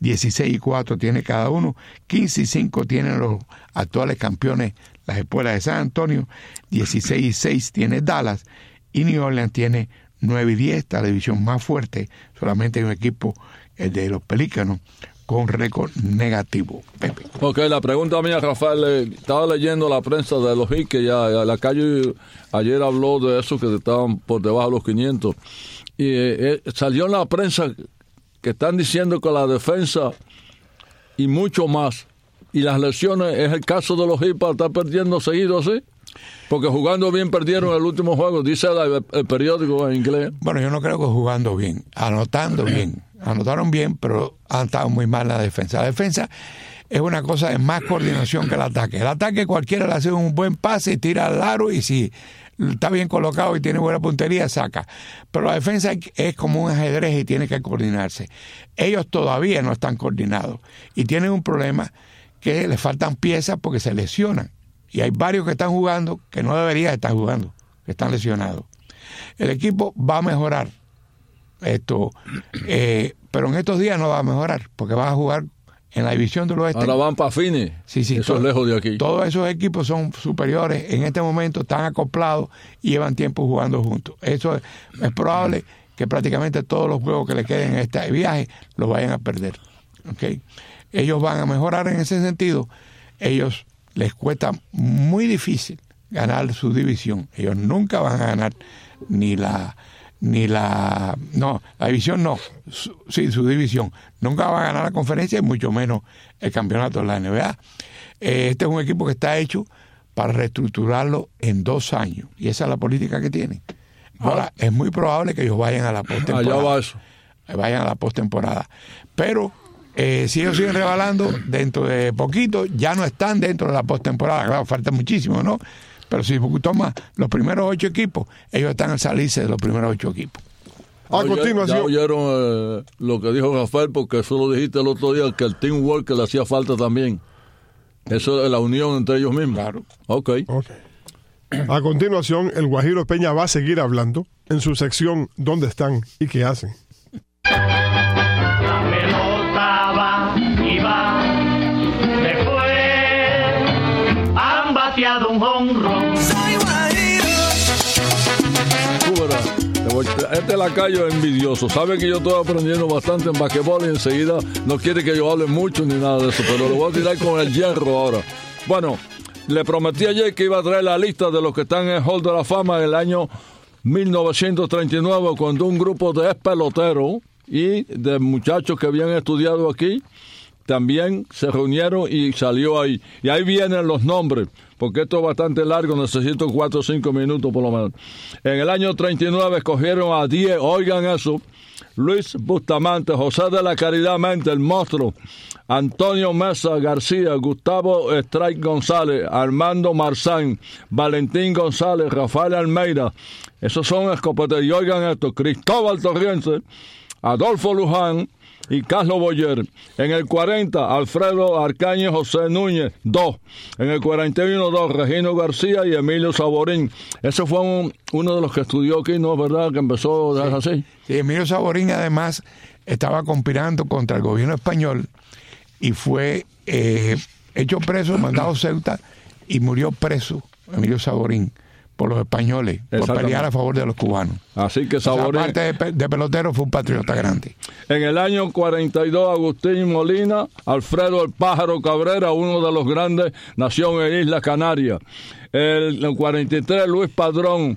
16-4 tiene cada uno, 15-5 tienen los actuales campeones, las espuelas de San Antonio, 16-6 tiene Dallas, y New Orleans tiene 9-10, la división más fuerte. Solamente hay un equipo, el de los Pelícanos, con récord negativo. Pepe. Ok, la pregunta mía, Rafael, estaba leyendo la prensa de los Heat, que ya la calle ayer habló de eso, que estaban por debajo de los 500, y salió en la prensa que están diciendo que la defensa y mucho más, y las lesiones, es el caso de los Heat para estar perdiendo seguido así. Porque jugando bien perdieron el último juego, dice el periódico en inglés. Bueno, yo no creo que jugando bien, anotando bien. Anotaron bien, pero han estado muy mal la defensa. La defensa es una cosa de más coordinación que el ataque. El ataque cualquiera le hace un buen pase, tira al aro y si está bien colocado y tiene buena puntería, saca. Pero la defensa es como un ajedrez y tiene que coordinarse. Ellos todavía no están coordinados y tienen un problema que les faltan piezas porque se lesionan. Y hay varios que están jugando que no deberían estar jugando, que están lesionados. El equipo va a mejorar esto, pero en estos días no va a mejorar, porque va a jugar en la división del oeste. Ahora van para Phoenix. Sí, eso es lejos de aquí. Todos esos equipos son superiores en este momento, están acoplados y llevan tiempo jugando juntos. Eso es probable que prácticamente todos los juegos que le queden en este viaje los vayan a perder. ¿Okay? Ellos van a mejorar en ese sentido. Ellos les cuesta muy difícil ganar su división. Ellos nunca van a ganar la división no, su división. Nunca van a ganar la conferencia y mucho menos el campeonato de la NBA. Este es un equipo que está hecho para reestructurarlo en 2 años y esa es la política que tienen. Ahora, es muy probable que ellos vayan a la postemporada. Allá va eso. Vayan a la postemporada. Pero si ellos siguen rebalando, dentro de poquito ya no están dentro de la postemporada. Claro, falta muchísimo, ¿no? Pero si toma los primeros 8 equipos, ellos están al salirse de los primeros 8 equipos. A continuación. Ya oyeron lo que dijo Rafael, porque eso lo dijiste el otro día, que el teamwork que le hacía falta también. Eso es la unión entre ellos mismos. Claro. Okay. A continuación, el Guajiro Peña va a seguir hablando en su sección ¿Dónde están y qué hacen? La pelota va y va, después han bateado un jonrón. Este lacayo es envidioso. Sabe que yo estoy aprendiendo bastante en basquetbol y enseguida no quiere que yo hable mucho ni nada de eso, pero le voy a tirar con el hierro ahora. Bueno, le prometí ayer que iba a traer la lista de los que están en el Hall de la Fama del año 1939, cuando un grupo de ex peloteros y de muchachos que habían estudiado aquí también se reunieron y salió ahí. Y ahí vienen los nombres, porque esto es bastante largo, necesito 4 o 5 minutos por lo menos. En el año 39 escogieron a 10, oigan eso: Luis Bustamante, José de la Caridad Mente, el monstruo, Antonio Mesa García, Gustavo Strike González, Armando Marzán, Valentín González, Rafael Almeida. Esos son escopeteros. Y oigan esto: Cristóbal Torriense, Adolfo Luján y Carlos Boyer. En el 40, Alfredo Arcañez, José Núñez, 2. En el 41, 2, Regino García y Emilio Saborín. Ese fue uno de los que estudió aquí, ¿no es verdad? Que empezó así. Sí, Emilio Saborín además estaba conspirando contra el gobierno español y fue hecho preso, mandado a Ceuta y murió preso Emilio Saborín por los españoles, por pelear a favor de los cubanos. Así que Saborín, aparte de pelotero, fue un patriota grande. En el año 42, Agustín Molina, Alfredo el Pájaro Cabrera, uno de los grandes, nació en Islas Canarias. En el 43, Luis Padrón,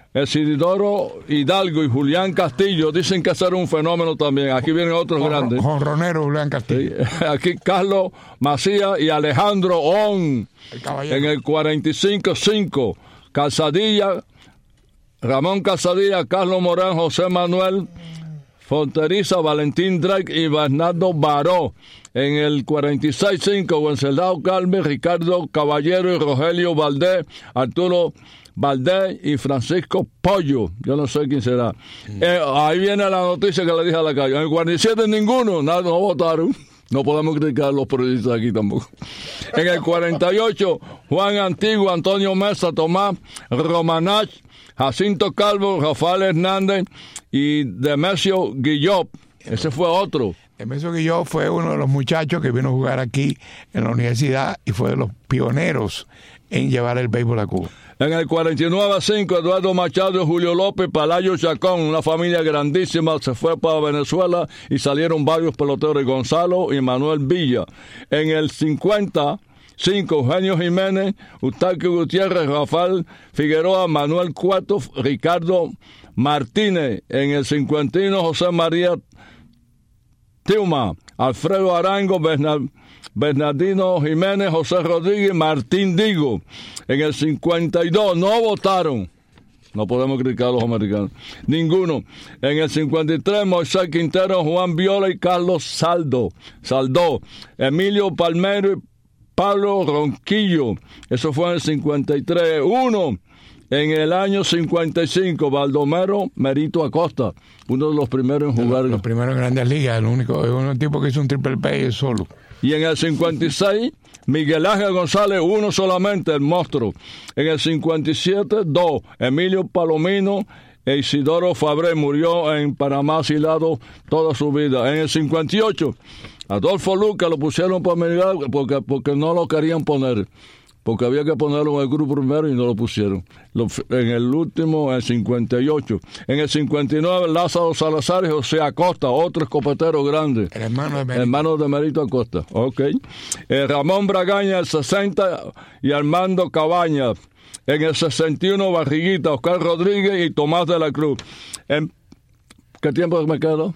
Isidoro Hidalgo y Julián Castillo. Dicen que ese era un fenómeno también. Aquí vienen otros grandes. Jonronero Julián Castillo. Aquí Carlos Macías y Alejandro On. En el 45, 5. Calzadilla, Ramón Calzadilla, Carlos Morán, José Manuel Fonteriza, Valentín Drake y Bernardo Baró. En el 46-5, Wenceslao Calme, Ricardo Caballero y Rogelio Valdés, Arturo Valdés y Francisco Pollo. Yo no sé quién será. Ahí viene la noticia que le dije a la calle. En el 47 ninguno, nada, no votaron. No podemos criticar a los periodistas aquí tampoco. En el 48, Juan Antiguo, Antonio Mesa, Tomás Romanach, Jacinto Calvo, Rafael Hernández y Demesio Guillot. Ese fue otro. Emerson Guilló fue uno de los muchachos que vino a jugar aquí en la universidad y fue de los pioneros en llevar el béisbol a Cuba. En el 49-5, Eduardo Machado, Julio López, Palayo Chacón, una familia grandísima, se fue para Venezuela y salieron varios peloteros, Gonzalo y Manuel Villa. En el 50... 5, Eugenio Jiménez, Eustaquio Gutiérrez, Rafael Figueroa, Manuel Cueto, Ricardo Martínez. En el 51, José María Tiuma, Alfredo Arango, Bernardino Jiménez, José Rodríguez, Martín Digo. En el 52, no votaron. No podemos criticar a los americanos. Ninguno. En el 53, Moisés Quintero, Juan Viola y Carlos Saldó. Emilio Palmero y Pablo Ronquillo, eso fue en el 53. 1, en el año 55, Baldomero Merito Acosta, uno de los primeros en jugar. Los primeros en Grandes Ligas, el único tipo que hizo un triple play solo. Y en el 56, Miguel Ángel González, uno solamente, el monstruo. En el 57, 2, Emilio Palomino e Isidoro Fabré, murió en Panamá asilado toda su vida. En el 58, Adolfo Luca lo pusieron para mirar porque no lo querían poner, porque había que ponerlo en el grupo primero y no lo pusieron. En el último, en el 58. En el 59, Lázaro Salazar y José Acosta, otro escopetero grande. El hermano de Merito Acosta. Ok. Ramón Bragaña, el 60, y Armando Cabañas. En el 61, Barriguita, Oscar Rodríguez y Tomás de la Cruz. ¿Qué tiempo me quedó?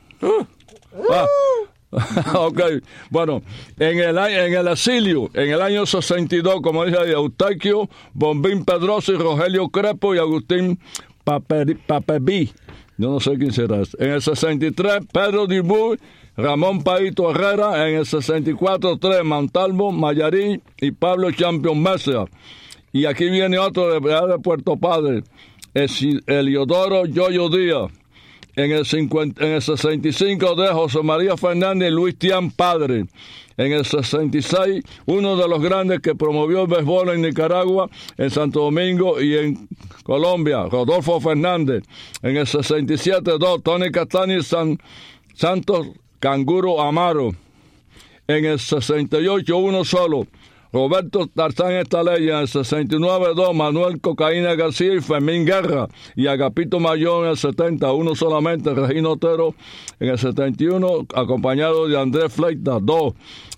Ok, bueno, en el exilio, en el año 62, como dije, Eustaquio Bombín Pedroso y Rogelio Crepo y Agustín Papebí. Yo no sé quién será. En el 63, Pedro Dibú, Ramón Paito Herrera. En el 64, 3, Montalvo Mayarín y Pablo Champion Mesa. Y aquí viene otro de Puerto Padre, Eliodoro Yoyo Díaz. En el 65 de José María Fernández y Luis Tián Padre. En el 66, uno de los grandes que promovió el béisbol en Nicaragua, en Santo Domingo y en Colombia, Rodolfo Fernández. En el 67, 2, Tony Castaño y Santos Canguro Amaro. En el 68, uno solo, Roberto Tarzán Estalella. En el 69, 2, Manuel Cocaína García y Fermín Guerra. Y Agapito Mayor en el 70, uno solamente, Regino Otero. En el 71, acompañado de Andrés Fleita, 2.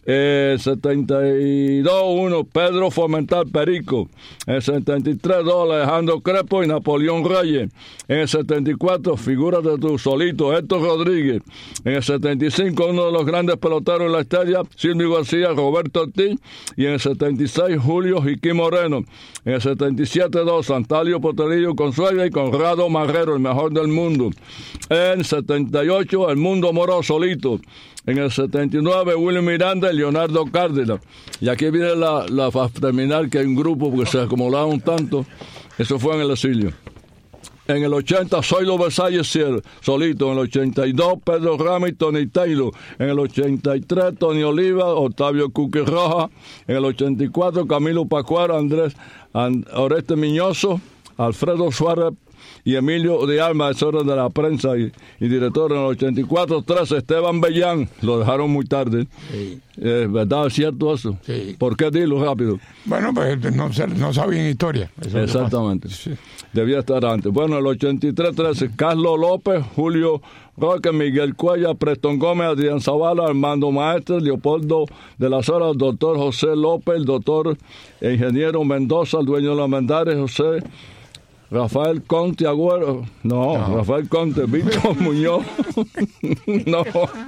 72, 1, Pedro Fomental Perico. En el 73, 2, Alejandro Crepo y Napoleón Reyes. En el 74, figúrate tú, solito, Héctor Rodríguez. En el 75, uno de los grandes peloteros de la historia, Silvio García, Roberto Ortiz. Y en el 76, Julio Jiquí Moreno. En el 77, 2, Santalio Poterillo Consuegra y Conrado Marrero, el mejor del mundo. En el 78, El Mundo Moró solito. En el 79, William Miranda y Leonardo Cárdenas. Y aquí viene la para terminar, que hay un grupo porque se acumularon tanto. Eso fue en el exilio. En el 80, Zoilo Versalles solito. En el 82, Pedro Ramos y Tony Taylor. En el 83, Tony Oliva, Octavio Cuqui Roja. En el 84, Camilo Pacuara, Oreste Miñoso, Alfredo Suárez y Emilio de Alma, asesor de la prensa y director. En el 84, 3, Esteban Bellán. Lo dejaron muy tarde. Sí. ¿Verdad? ¿Es cierto eso? Sí. ¿Por qué dilo rápido? Bueno, pues no sabían historia. Eso exactamente. Sí. Debía estar antes. Bueno, el 83, 13, Carlos López, Julio Roque, Miguel Cuella, Preston Gómez, Adrián Zavala, Armando Maestre, Leopoldo de las Horas, el doctor José López, el doctor ingeniero Mendoza, el dueño de la Mendares, José Rafael Conte Agüero, no, Rafael Conte, Víctor Muñoz, no,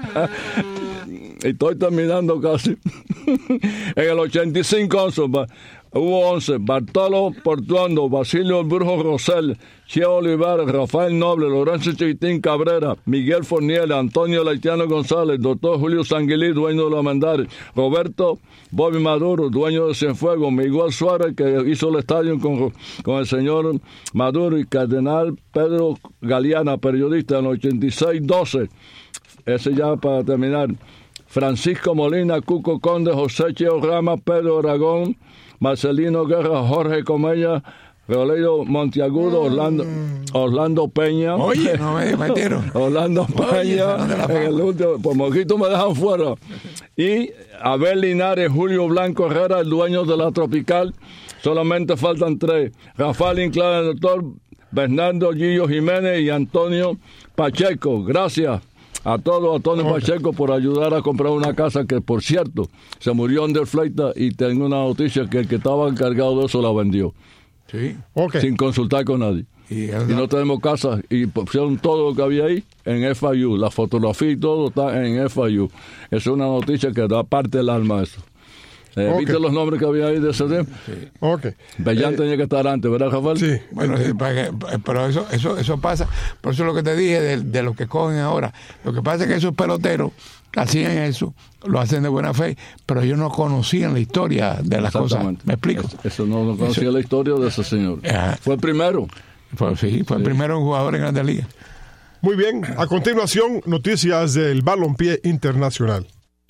estoy terminando casi. En el 85, hubo 11, Bartolo Portuondo, Basilio Brujo Rosell, Cheo Olivares, Rafael Noble, Lorenzo Chiquitín Cabrera, Miguel Forniel, Antonio Leitiano González, doctor Julio Sanguilí, dueño de la Mandares, Roberto Bobby Maduro, dueño de Cienfuegos, Miguel Suárez, que hizo el estadio con el señor Maduro, y Cardenal Pedro Galeana, periodista, en el 86-12, ese ya para terminar, Francisco Molina, Cuco Conde, José Cheo Rama, Pedro Aragón, Marcelino Guerra, Jorge Comella, Leoleo Monteagudo, Orlando Peña. Oye, no me metieron. Orlando Peña, en el último, por Moquito me dejan fuera. Y Abel Linares, Julio Blanco Herrera, el dueño de la Tropical. Solamente faltan 3. Rafael Inclán, el doctor Bernardo Gillo Jiménez y Antonio Pacheco. Gracias a todos, Antonio Pacheco, por ayudar a comprar una casa que, por cierto, se murió Ander Fleita, y tengo una noticia que el que estaba encargado de eso la vendió. Sí. Sin consultar con nadie. Y no tenemos casa, y pusieron todo lo que había ahí en FIU. La fotografía y todo está en FIU. Es una noticia que da parte del alma eso. ¿Viste los nombres que había ahí de ese tiempo? Sí. Bellán tenía que estar antes, ¿verdad, Rafael? Sí. Bueno, sí, pero eso pasa. Por eso es lo que te dije de los que cogen ahora. Lo que pasa es que esos peloteros hacían eso, lo hacen de buena fe, pero ellos no conocían la historia de las cosas. ¿Me explico? Eso no conocía la historia de ese señor. Fue el primero. Fue el primero jugador en Grandes Ligas. Muy bien. A continuación, noticias del balompié internacional.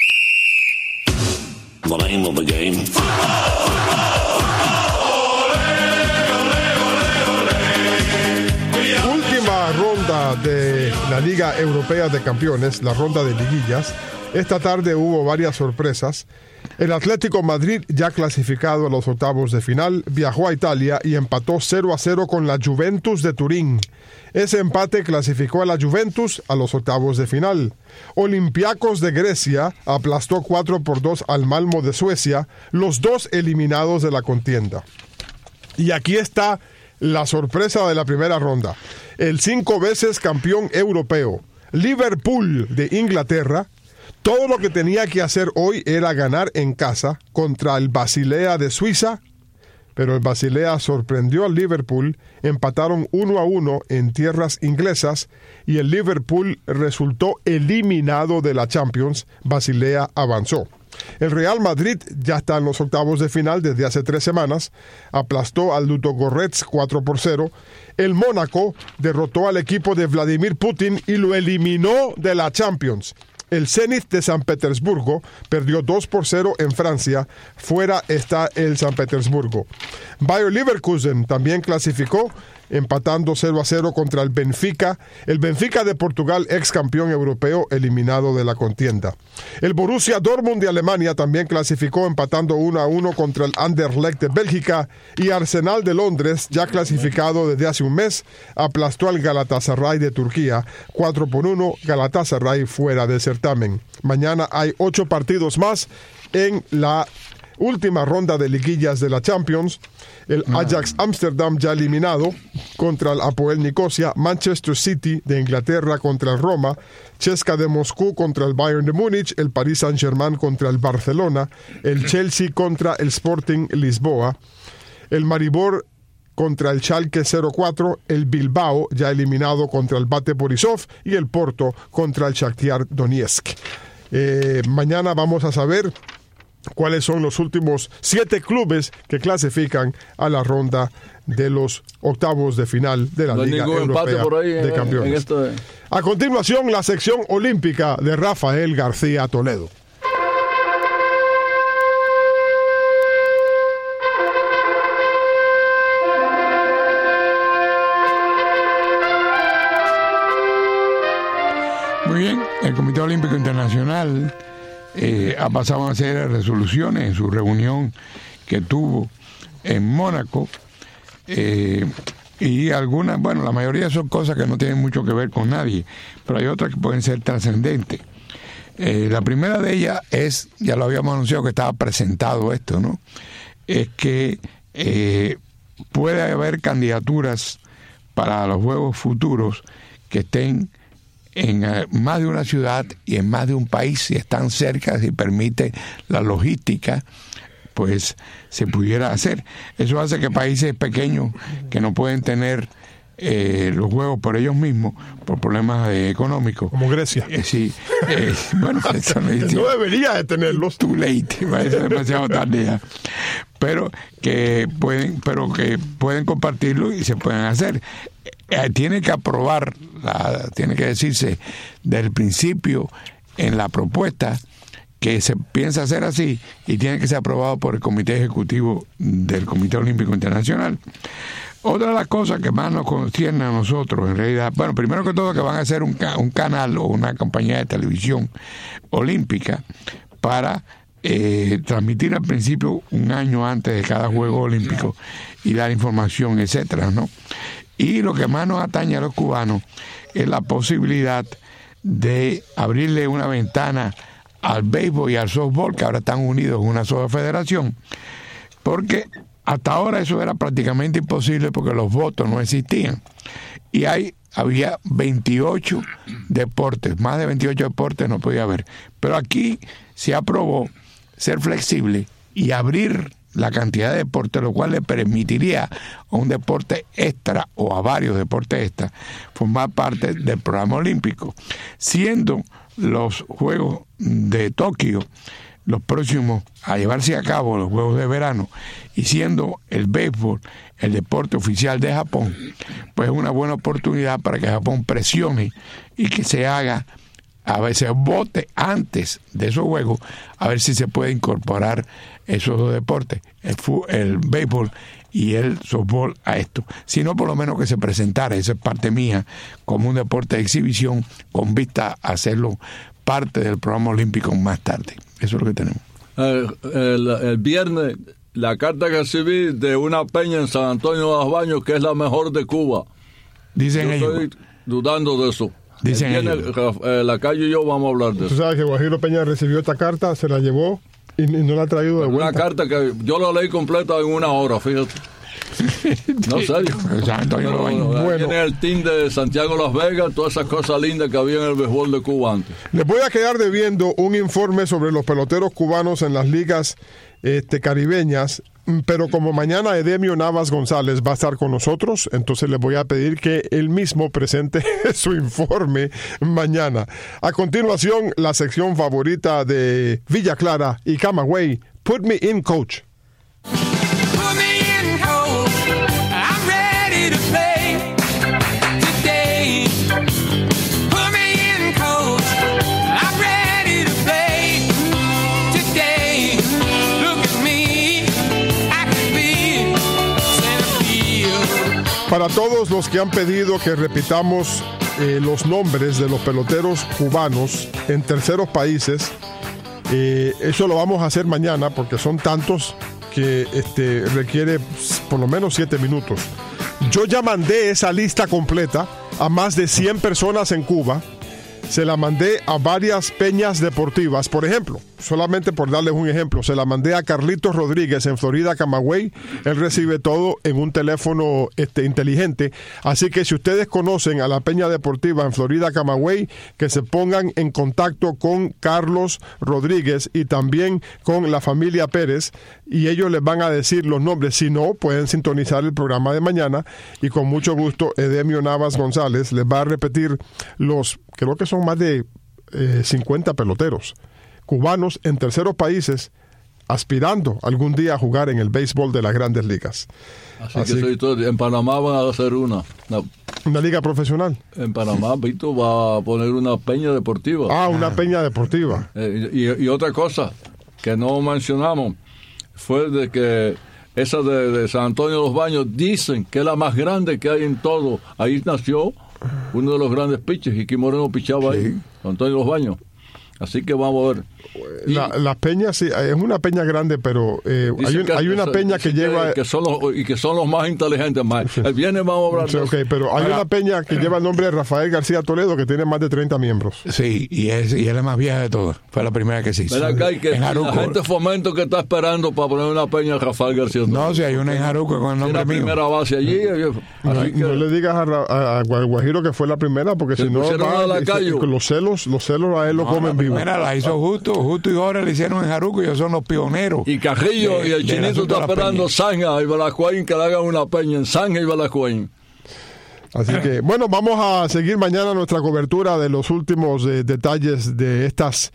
The name of the game. Última ronda de la Liga Europea de Campeones, la ronda de liguillas. Esta tarde hubo varias sorpresas. El Atlético Madrid, ya clasificado a los octavos de final, viajó a Italia y empató 0-0 con la Juventus de Turín. Ese empate clasificó a la Juventus a los octavos de final. Olympiacos de Grecia aplastó 4-2 al Malmö de Suecia, los dos eliminados de la contienda. Y aquí está la sorpresa de la primera ronda. El 5 veces campeón europeo, Liverpool de Inglaterra. Todo lo que tenía que hacer hoy era ganar en casa contra el Basilea de Suiza, pero el Basilea sorprendió al Liverpool, empataron 1-1 en tierras inglesas y el Liverpool resultó eliminado de la Champions. Basilea avanzó. El Real Madrid ya está en los octavos de final desde hace 3 semanas, aplastó al Ludogorets 4-0. El Mónaco derrotó al equipo de Vladimir Putin y lo eliminó de la Champions. El Zenit de San Petersburgo perdió 2-0 en Francia. Fuera está el San Petersburgo. Bayer Leverkusen también clasificó, empatando 0-0 contra el Benfica. El Benfica de Portugal, ex campeón europeo, eliminado de la contienda. El Borussia Dortmund de Alemania también clasificó, empatando 1-1 contra el Anderlecht de Bélgica. Y Arsenal de Londres, ya clasificado desde hace un mes, aplastó al Galatasaray de Turquía 4-1. Galatasaray fuera del certamen. Mañana hay 8 partidos más en la última ronda de liguillas de la Champions. El Ajax Amsterdam ya eliminado contra el Apoel Nicosia, Manchester City de Inglaterra contra el Roma, CSKA de Moscú contra el Bayern de Múnich, el Paris Saint-Germain contra el Barcelona, el Chelsea contra el Sporting Lisboa, el Maribor contra el Schalke 04, el Bilbao ya eliminado contra el Bate Borisov y el Porto contra el Shakhtar Donetsk. Mañana vamos a saber cuáles son los últimos 7 clubes que clasifican a la ronda de los octavos de final de la Liga Europea de Campeones. A continuación, la sección olímpica de Rafael García Toledo. Muy bien, el Comité Olímpico Internacional ha pasado una serie de resoluciones en su reunión que tuvo en Mónaco, y algunas, bueno, la mayoría son cosas que no tienen mucho que ver con nadie, pero hay otras que pueden ser trascendentes. La primera de ellas es, ya lo habíamos anunciado que estaba presentado esto, ¿no? Es que puede haber candidaturas para los Juegos futuros que estén en más de una ciudad y en más de un país, si están cerca, si permite la logística, pues se pudiera hacer. Eso hace que países pequeños que no pueden tener los juegos por ellos mismos, por problemas económicos. Como Grecia. Sí. Bueno, eso no debería de tenerlos. Too late, va a ser demasiado tarde ya. Pero que pueden compartirlo y se pueden hacer. Tiene que aprobar, tiene que decirse del principio en la propuesta que se piensa hacer así, y tiene que ser aprobado por el Comité Ejecutivo del Comité Olímpico Internacional. Otra de las cosas que más nos concierne a nosotros, en realidad, bueno, primero que todo que van a hacer un canal o una compañía de televisión olímpica para transmitir al principio un año antes de cada juego olímpico y dar información, etcétera, ¿no? Y lo que más nos atañe a los cubanos es la posibilidad de abrirle una ventana al béisbol y al softball, que ahora están unidos en una sola federación, porque hasta ahora eso era prácticamente imposible porque los votos no existían. Y había 28 deportes, más de 28 deportes no podía haber. Pero aquí se aprobó ser flexible y abrir la cantidad de deportes, lo cual le permitiría a un deporte extra o a varios deportes extra formar parte del programa olímpico, siendo los Juegos de Tokio los próximos a llevarse a cabo, los Juegos de Verano, y siendo el béisbol el deporte oficial de Japón, pues es una buena oportunidad para que Japón presione y que se haga, a veces vote antes de esos juegos, a ver si se puede incorporar esos dos deportes, el béisbol y el softball a esto. Si no, por lo menos que se presentara, esa es parte mía, como un deporte de exhibición con vista a hacerlo parte del programa olímpico más tarde. Eso es lo que tenemos. El viernes, la carta que recibí de una peña en San Antonio de los Baños, que es la mejor de Cuba. Dicen ellos. Estoy dudando de eso. Dicen ellos. La calle y yo vamos a hablar de eso. Tú sabes que Guajiro Peña recibió esta carta, se la llevó y no la ha traído de vuelta. Una carta que yo la leí completa en una hora, fíjate. No, serio. Bueno, Tiene el team de Santiago Las Vegas, todas esas cosas lindas que había en el béisbol de Cuba antes. les voy a quedar debiendo un informe sobre los peloteros cubanos en las ligas caribeñas, pero como mañana Edemio Navas González va a estar con nosotros, entonces les voy a pedir que él mismo presente su informe mañana. A continuación, la sección favorita de Villa Clara y Camagüey, Put Me In, Coach. Put me in, coach. I'm ready to play today. Put me in, coach. I'm ready to play today. Look at me, I can be center field. Para todos los que han pedido que repitamos los nombres de los peloteros cubanos en terceros países, eso lo vamos a hacer mañana porque son tantos que requiere por lo menos 7 minutos. Yo ya mandé esa lista completa a más de 100 personas en Cuba. Se la mandé a varias peñas deportivas. Por ejemplo, solamente por darles un ejemplo, se la mandé a Carlitos Rodríguez en Florida, Camagüey. Él recibe todo en un teléfono inteligente. Así que si ustedes conocen a la peña deportiva en Florida, Camagüey, que se pongan en contacto con Carlos Rodríguez y también con la familia Pérez, y ellos les van a decir los nombres. Si no, pueden sintonizar el programa de mañana y con mucho gusto Edemio Navas González les va a repetir creo que son más de 50 peloteros cubanos en terceros países aspirando algún día a jugar en el béisbol de las grandes ligas. Así que en Panamá van a hacer una liga profesional. En Panamá, Vito va a poner una peña deportiva. Una peña deportiva. Y otra cosa que no mencionamos fue de que esa de San Antonio de los Baños dicen que es la más grande que hay en todo. Ahí nació uno de los grandes pitchers, y Quique Moreno pichaba ahí, Antonio de los Baños. Así que vamos a ver. Las peñas, sí, es una peña grande, pero hay una peña que lleva... que son los más inteligentes. El viernes vamos a hablar de okay, pero hay una peña que lleva el nombre de Rafael García Toledo, que tiene más de 30 miembros. Sí, y es la más vieja de todas. Fue la primera que se hizo. Acá hay que en Jaruco. La gente Fomento que está esperando para poner una peña a Rafael García Toledo. No, si hay una en Jaruco con el nombre mío. La primera base allí. No le digas a Guajiro que fue la primera, porque si no los celos a él lo comen vivo. Mira, la hizo Justo y Jorge le hicieron en Jaruco, ellos son los pioneros. Y Carrillo y el Chinito está esperando Zanja y Balacuain que le hagan una peña en Zanja y Balacuain. Así que, bueno, vamos a seguir mañana nuestra cobertura de los últimos detalles de estas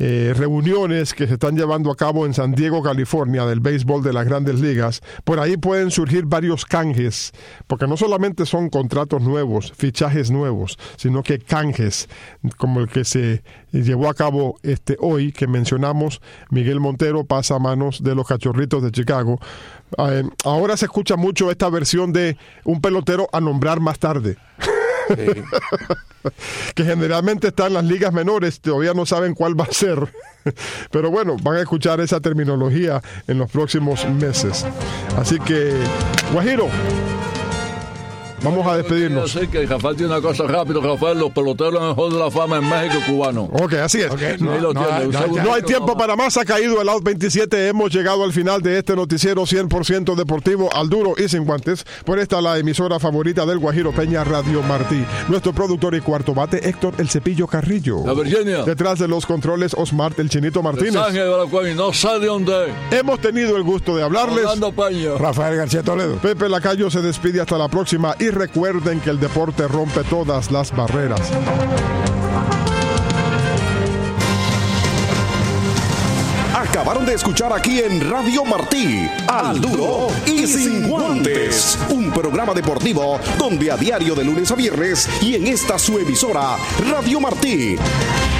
reuniones que se están llevando a cabo en San Diego, California, del béisbol de las Grandes Ligas, por ahí pueden surgir varios canjes, porque no solamente son contratos nuevos, fichajes nuevos, sino que canjes, como el que se llevó a cabo hoy, que mencionamos. Miguel Montero pasa a manos de los Cachorritos de Chicago. Ahora se escucha mucho esta versión de un pelotero a nombrar más tarde. Sí. Que generalmente está en las ligas menores, todavía no saben cuál va a ser. Pero bueno, van a escuchar esa terminología en los próximos meses. Así que, Guajiro, vamos a despedirnos. Yo sé que Rafael tiene una cosa rápido, Rafael, los peloteros en el Hall de la Fama en México cubano. Ok, así es. Okay, No hay tiempo para más, ha caído el out 27, hemos llegado al final de este noticiero 100% deportivo, al duro y sin guantes, por esta la emisora favorita del Guajiro Peña, Radio Martí. Nuestro productor y cuarto bate, Héctor El Cepillo Carrillo. La Virginia. Detrás de los controles, Osmar El Chinito Martínez. Ángel de la Cueva, no sabe dónde. Hemos tenido el gusto de hablarles. Rafael García Toledo. Pepe Lacayo se despide hasta la próxima y recuerden que el deporte rompe todas las barreras. Acabaron de escuchar aquí en Radio Martí, Al Duro y Sin Guantes, un programa deportivo donde a diario de lunes a viernes y en esta su emisora, Radio Martí,